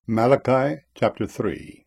Malachi chapter 3.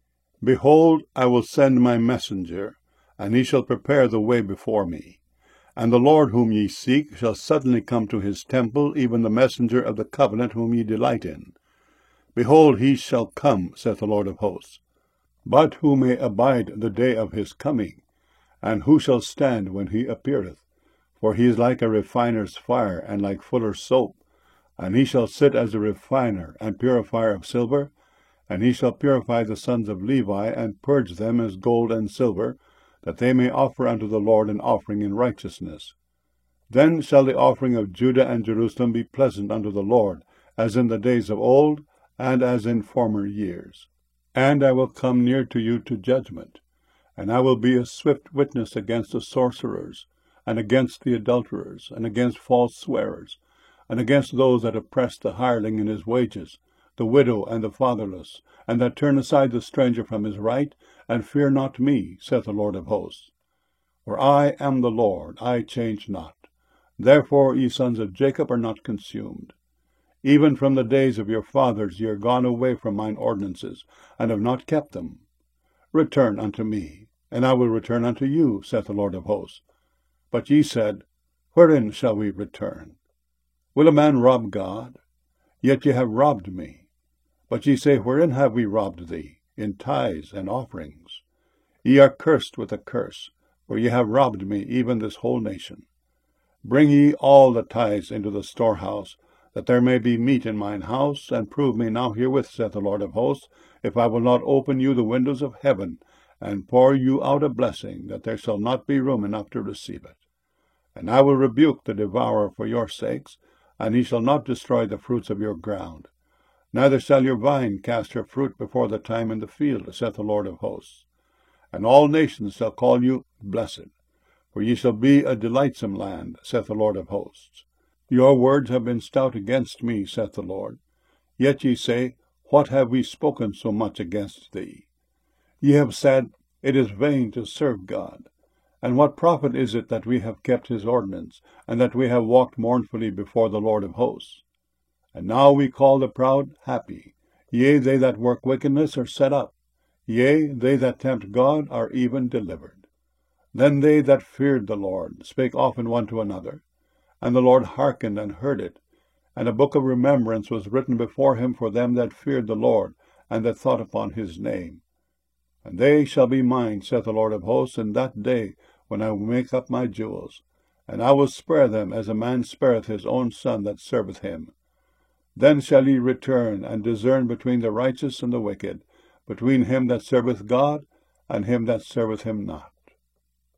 Behold, I will send my messenger, and he shall prepare the way before me. And the Lord whom ye seek shall suddenly come to his temple, even the messenger of the covenant whom ye delight in. Behold, he shall come, saith the Lord of hosts. But who may abide the day of his coming? And who shall stand when he appeareth? For he is like a refiner's fire, and like fuller's soap. And he shall sit as a refiner and purifier of silver, and he shall purify the sons of Levi, and purge them as gold and silver, that they may offer unto the Lord an offering in righteousness. Then shall the offering of Judah and Jerusalem be pleasant unto the Lord, as in the days of old, and as in former years. And I will come near to you to judgment, and I will be a swift witness against the sorcerers, and against the adulterers, and against false swearers, and against those that oppress the hireling in his wages, the widow and the fatherless, and that turn aside the stranger from his right, and fear not me, saith the Lord of hosts. For I am the Lord, I change not. Therefore ye sons of Jacob are not consumed. Even from the days of your fathers ye are gone away from mine ordinances, and have not kept them. Return unto me, and I will return unto you, saith the Lord of hosts. But ye said, Wherein shall we return? Will a man rob God? Yet ye have robbed me. But ye say, Wherein have we robbed thee? In tithes and offerings. Ye are cursed with a curse, for ye have robbed me, even this whole nation. Bring ye all the tithes into the storehouse, that there may be meat in mine house, and prove me now herewith, saith the Lord of hosts, if I will not open you the windows of heaven, and pour you out a blessing, that there shall not be room enough to receive it. And I will rebuke the devourer for your sakes, and he shall not destroy the fruits of your ground. Neither shall your vine cast her fruit before the time in the field, saith the Lord of hosts. And all nations shall call you blessed, for ye shall be a delightsome land, saith the Lord of hosts. Your words have been stout against me, saith the Lord. Yet ye say, What have we spoken so much against thee? Ye have said, It is vain to serve God. And what profit is it that we have kept his ordinance, and that we have walked mournfully before the Lord of hosts? And now we call the proud happy. Yea, they that work wickedness are set up. Yea, they that tempt God are even delivered. Then they that feared the Lord spake often one to another, and the Lord hearkened and heard it. And a book of remembrance was written before him for them that feared the Lord, and that thought upon his name. And they shall be mine, saith the Lord of hosts, in that day, when I will make up my jewels. And I will spare them, as a man spareth his own son that serveth him. Then shall ye return, and discern between the righteous and the wicked, between him that serveth God, and him that serveth him not.